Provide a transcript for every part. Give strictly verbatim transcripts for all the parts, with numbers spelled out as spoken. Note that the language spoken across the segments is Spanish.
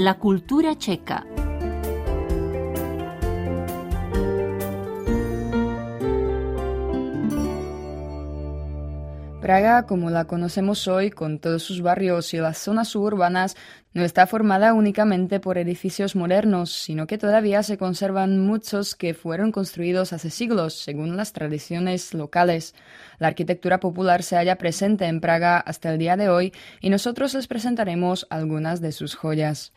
la cultura checa. Praga, como la conocemos hoy, con todos sus barrios y las zonas suburbanas, no está formada únicamente por edificios modernos, sino que todavía se conservan muchos que fueron construidos hace siglos, según las tradiciones locales. La arquitectura popular se halla presente en Praga hasta el día de hoy y nosotros les presentaremos algunas de sus joyas.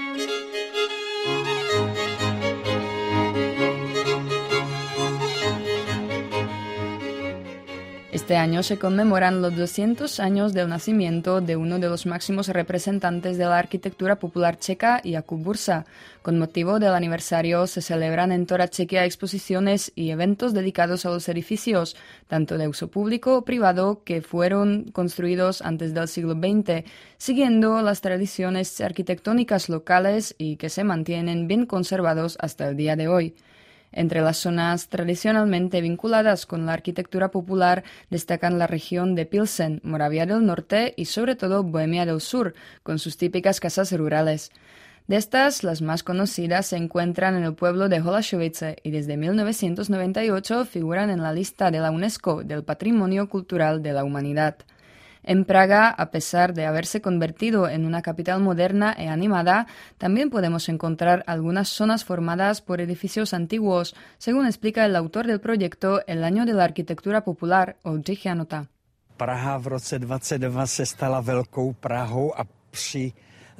Este año se conmemoran los doscientos años del nacimiento de uno de los máximos representantes de la arquitectura popular checa, Jakub Bursa. Con motivo del aniversario se celebran en toda Chequia exposiciones y eventos dedicados a los edificios, tanto de uso público o privado, que fueron construidos antes del siglo veinte, siguiendo las tradiciones arquitectónicas locales y que se mantienen bien conservados hasta el día de hoy. Entre las zonas tradicionalmente vinculadas con la arquitectura popular destacan la región de Pilsen, Moravia del Norte y sobre todo Bohemia del Sur, con sus típicas casas rurales. De estas, las más conocidas se encuentran en el pueblo de Holešovice y desde mil novecientos noventa y ocho figuran en la lista de la UNESCO del Patrimonio Cultural de la Humanidad. En Praga, a pesar de haberse convertido en una capital moderna e animada, también podemos encontrar algunas zonas formadas por edificios antiguos, según explica el autor del proyecto El año de la arquitectura popular, Oldřich Janota. Praha v roce dvacet dva se stala velkou Prahou a při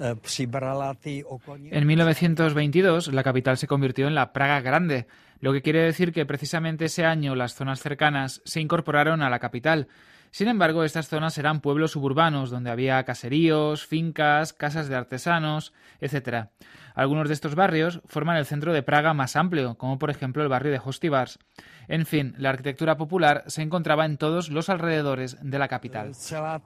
En mil novecientos veintidós, la capital se convirtió en la Praga Grande, lo que quiere decir que precisamente ese año las zonas cercanas se incorporaron a la capital. Sin embargo, estas zonas eran pueblos suburbanos, donde había caseríos, fincas, casas de artesanos, etcétera. Algunos de estos barrios forman el centro de Praga más amplio, como por ejemplo el barrio de Hostibars. En fin, la arquitectura popular se encontraba en todos los alrededores de la capital.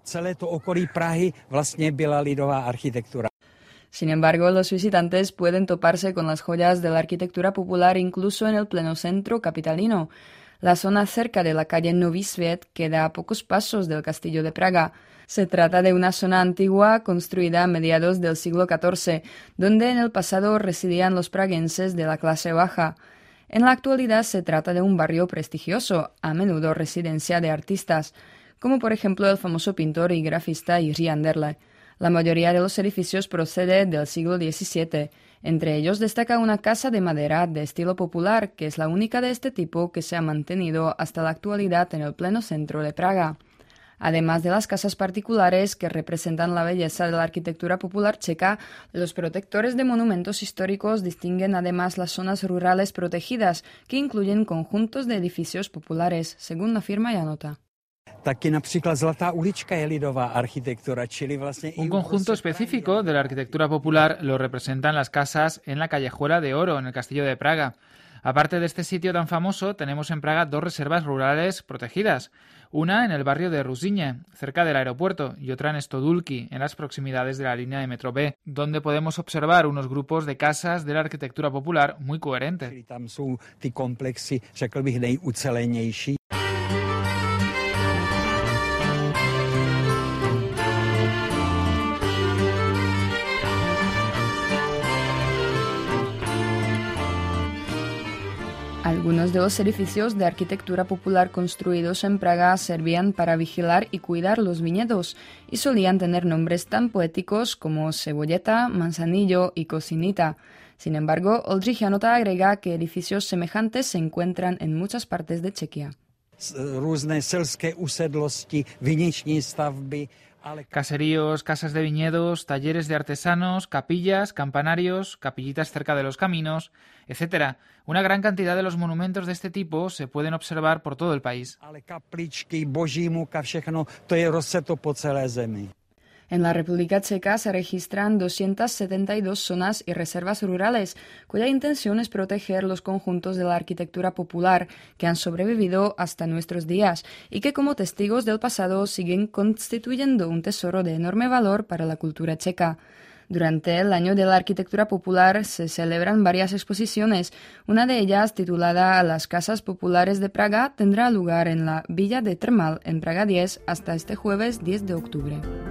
Sin embargo, los visitantes pueden toparse con las joyas de la arquitectura popular incluso en el pleno centro capitalino. La zona cerca de la calle Nový Svět queda a pocos pasos del castillo de Praga. Se trata de una zona antigua construida a mediados del siglo catorce, donde en el pasado residían los praguenses de la clase baja. En la actualidad se trata de un barrio prestigioso, a menudo residencia de artistas, como por ejemplo el famoso pintor y grafista Jiří Anderle. La mayoría de los edificios procede del siglo diecisiete. Entre ellos destaca una casa de madera de estilo popular, que es la única de este tipo que se ha mantenido hasta la actualidad en el pleno centro de Praga. Además de las casas particulares que representan la belleza de la arquitectura popular checa, los protectores de monumentos históricos distinguen además las zonas rurales protegidas, que incluyen conjuntos de edificios populares, según afirma Janota. Un conjunto específico de la arquitectura popular lo representan las casas en la callejuela de Oro, en el castillo de Praga. Aparte de este sitio tan famoso, tenemos en Praga dos reservas rurales protegidas. Una en el barrio de Ruzyně, cerca del aeropuerto, y otra en Stodulky, en las proximidades de la línea de Metro B, donde podemos observar unos grupos de casas de la arquitectura popular muy coherentes. Algunos de los edificios de arquitectura popular construidos en Praga servían para vigilar y cuidar los viñedos y solían tener nombres tan poéticos como Cebolleta, Manzanillo y Cocinita. Sin embargo, Oldřich Janota agrega que edificios semejantes se encuentran en muchas partes de Chequia. Caseríos, casas de viñedos, talleres de artesanos, capillas, campanarios, capillitas cerca de los caminos, etcétera. Una gran cantidad de los monumentos de este tipo se pueden observar por todo el país. En la República Checa se registran doscientas setenta y dos zonas y reservas rurales, cuya intención es proteger los conjuntos de la arquitectura popular que han sobrevivido hasta nuestros días y que como testigos del pasado siguen constituyendo un tesoro de enorme valor para la cultura checa. Durante el año de la arquitectura popular se celebran varias exposiciones. Una de ellas, titulada Las Casas Populares de Praga, tendrá lugar en la Villa de Trmal, en Praga diez, hasta este jueves diez de octubre.